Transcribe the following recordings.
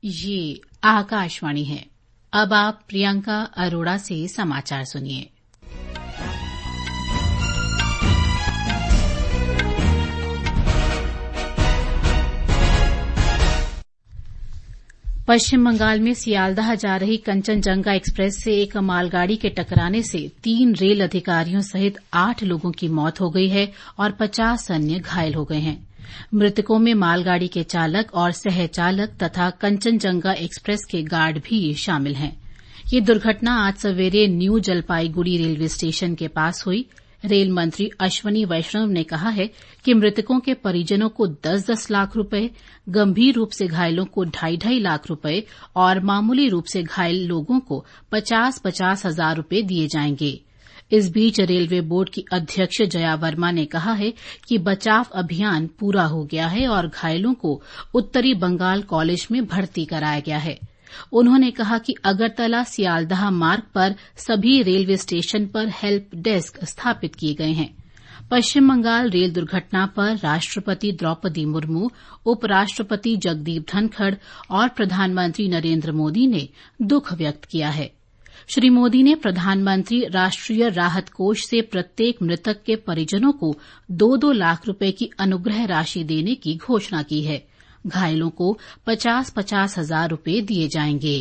ये आकाशवाणी है। अब आप प्रियंका अरोड़ा से समाचार सुनिए। पश्चिम बंगाल में सियालदाह जा रही कंचनजंगा एक्सप्रेस से एक मालगाड़ी के टकराने से 3 रेल अधिकारियों सहित 8 लोगों की मौत हो गई है और 50 अन्य घायल हो गए हैं। मृतकों में मालगाड़ी के चालक और सहचालक तथा कंचनजंगा एक्सप्रेस के गार्ड भी शामिल हैं। ये दुर्घटना आज सवेरे न्यू जलपाईगुड़ी रेलवे स्टेशन के पास हुई। रेल मंत्री अश्वनी वैष्णव ने कहा है कि मृतकों के परिजनों को 10-10 लाख रुपए, गंभीर रूप से घायलों को 2.5 लाख रुपए और मामूली रूप से घायल लोगों को 50-50 हजार रुपए दिए जाएंगे। इस बीच रेलवे बोर्ड की अध्यक्ष जया वर्मा ने कहा है कि बचाव अभियान पूरा हो गया है और घायलों को उत्तरी बंगाल कॉलेज में भर्ती कराया गया है। उन्होंने कहा कि अगरतला सियालदाह मार्ग पर सभी रेलवे स्टेशन पर हेल्प डेस्क स्थापित किए गए हैं। पश्चिम बंगाल रेल दुर्घटना पर राष्ट्रपति द्रौपदी मुर्मू, उपराष्ट्रपति जगदीप धनखड़ और प्रधानमंत्री नरेंद्र मोदी ने दुख व्यक्त किया है। श्री मोदी ने प्रधानमंत्री राष्ट्रीय राहत कोष से प्रत्येक मृतक के परिजनों को 2-2 लाख रुपए की अनुग्रह राशि देने की घोषणा की है। घायलों को 50-50 हजार रुपए दिए जाएंगे।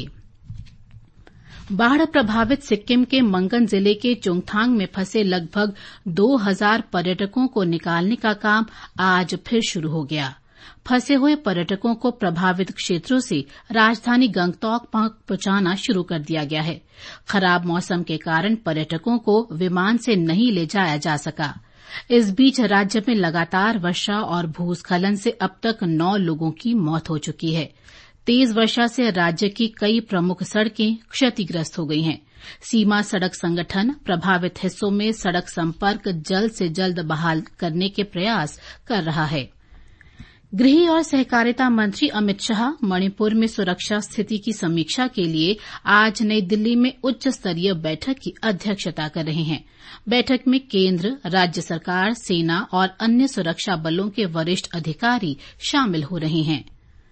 बाढ़ प्रभावित सिक्किम के मंगन जिले के चुंगथांग में फंसे लगभग 2000 पर्यटकों को निकालने का काम आज फिर शुरू हो गया। फंसे हुए पर्यटकों को प्रभावित क्षेत्रों से राजधानी गंगटोक पहुंचाना शुरू कर दिया गया है। खराब मौसम के कारण पर्यटकों को विमान से नहीं ले जाया जा सका। इस बीच राज्य में लगातार वर्षा और भूस्खलन से अब तक 9 लोगों की मौत हो चुकी है। तेज वर्षा से राज्य की कई प्रमुख सड़कें क्षतिग्रस्त हो गई हैं। सीमा सड़क संगठन प्रभावित हिस्सों में सड़क संपर्क जल्द से जल्द बहाल करने के प्रयास कर रहा है। गृह और सहकारिता मंत्री अमित शाह मणिपुर में सुरक्षा स्थिति की समीक्षा के लिए आज नई दिल्ली में उच्च स्तरीय बैठक की अध्यक्षता कर रहे हैं। बैठक में केंद्र, राज्य सरकार, सेना और अन्य सुरक्षा बलों के वरिष्ठ अधिकारी शामिल हो रहे हैं।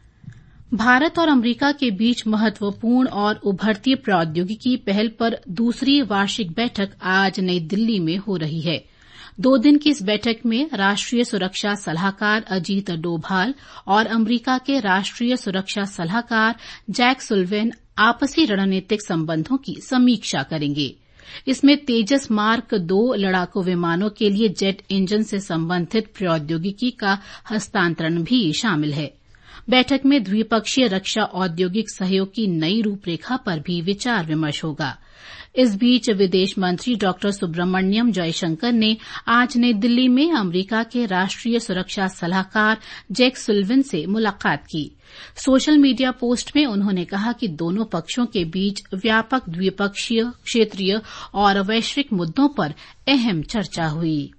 भारत और अमेरिका के बीच महत्वपूर्ण और उभरती प्रौद्योगिकी पहल पर दूसरी वार्षिक बैठक आज नई दिल्ली में हो रही है। 2 दिन की इस बैठक में राष्ट्रीय सुरक्षा सलाहकार अजीत डोभाल और अमेरिका के राष्ट्रीय सुरक्षा सलाहकार जैक सुलिवान आपसी रणनीतिक संबंधों की समीक्षा करेंगे। इसमें तेजस मार्क 2 लड़ाकू विमानों के लिए जेट इंजन से संबंधित प्रौद्योगिकी का हस्तांतरण भी शामिल है। बैठक में द्विपक्षीय रक्षा औद्योगिक सहयोग की नई रूपरेखा पर भी विचार विमर्श होगा। इस बीच विदेश मंत्री डॉ सुब्रमण्यम जयशंकर ने आज नई दिल्ली में अमेरिका के राष्ट्रीय सुरक्षा सलाहकार जैक सुलिवान से मुलाकात की। सोशल मीडिया पोस्ट में उन्होंने कहा कि दोनों पक्षों के बीच व्यापक द्विपक्षीय, क्षेत्रीय और वैश्विक मुद्दों पर अहम चर्चा हुई।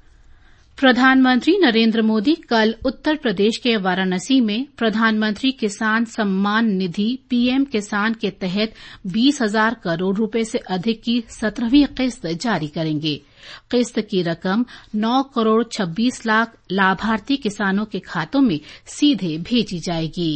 प्रधानमंत्री नरेंद्र मोदी कल उत्तर प्रदेश के वाराणसी में प्रधानमंत्री किसान सम्मान निधि पीएम किसान के तहत 20,000 करोड़ रुपए से अधिक की 17वीं किस्त जारी करेंगे। किस्त की रकम 9 करोड़ 26 लाख लाभार्थी किसानों के खातों में सीधे भेजी जाएगी।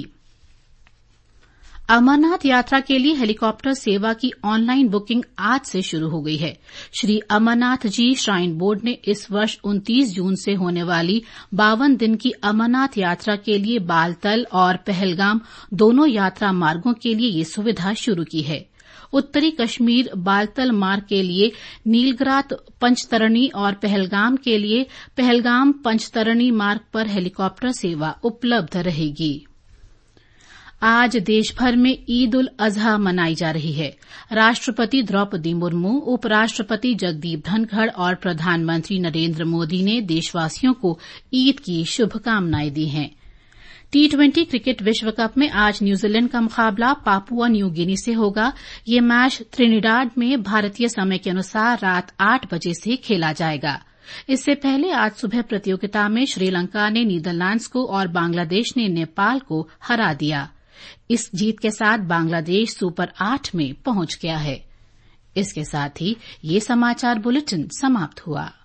अमरनाथ यात्रा के लिए हेलीकॉप्टर सेवा की ऑनलाइन बुकिंग आज से शुरू हो गई है। श्री अमरनाथ जी श्राइन बोर्ड ने इस वर्ष 29 जून से होने वाली 52 दिन की अमरनाथ यात्रा के लिए बालतल और पहलगाम दोनों यात्रा मार्गों के लिए ये सुविधा शुरू की है। उत्तरी कश्मीर बालतल मार्ग के लिए नीलग्रात पंचतरणी और पहलगाम के लिए पहलगाम पंचतरणी मार्ग पर हेलीकॉप्टर सेवा उपलब्ध रहेगी। आज देश भर में ईद उल अजहा मनाई जा रही है। राष्ट्रपति द्रौपदी मुर्मू, उपराष्ट्रपति जगदीप धनखड़ और प्रधानमंत्री नरेंद्र मोदी ने देशवासियों को ईद की शुभकामनाएं दी हैं। T20 क्रिकेट विश्व कप में आज न्यूजीलैंड का मुकाबला पापुआ न्यू गिनी से होगा। ये मैच त्रिनिडाद में भारतीय समय के अनुसार रात 8 बजे से खेला जाएगा। इससे पहले आज सुबह प्रतियोगिता में श्रीलंका ने नीदरलैंड्स को और बांग्लादेश ने नेपाल को हरा दिया। इस जीत के साथ बांग्लादेश सुपर 8 में पहुंच गया है। इसके साथ ही ये समाचार बुलेटिन समाप्त हुआ।